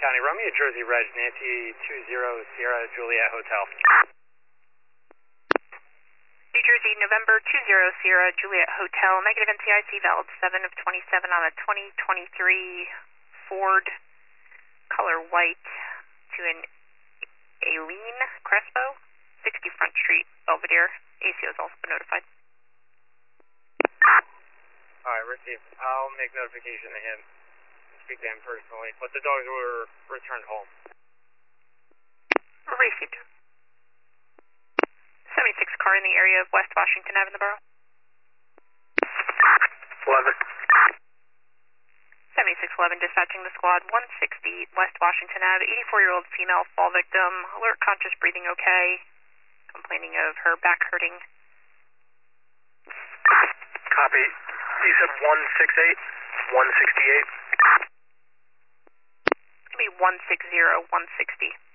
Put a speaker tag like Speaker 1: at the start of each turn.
Speaker 1: County, Romeo, Jersey, Reg, Nancy 20 Sierra Juliet Hotel.
Speaker 2: New Jersey, November 20 Sierra Juliet Hotel, negative NCIC, valid 7 of 27 on a 2023 Ford, color white, to an Aileen Crespo, 60 Front Street, Belvedere. ACO has also been notified.
Speaker 1: Alright, received. I'll make notification to him. Speak to him personally. But the dogs were returned home.
Speaker 2: Received. 76 car in the area of West Washington Ave in the borough.
Speaker 1: 11.
Speaker 2: 7611 dispatching the squad 160 West Washington Ave, 84-year-old female fall victim, alert, conscious, breathing okay, complaining of her back hurting.
Speaker 1: Copy. You said 168? 168?
Speaker 2: It's going to be 160, 160.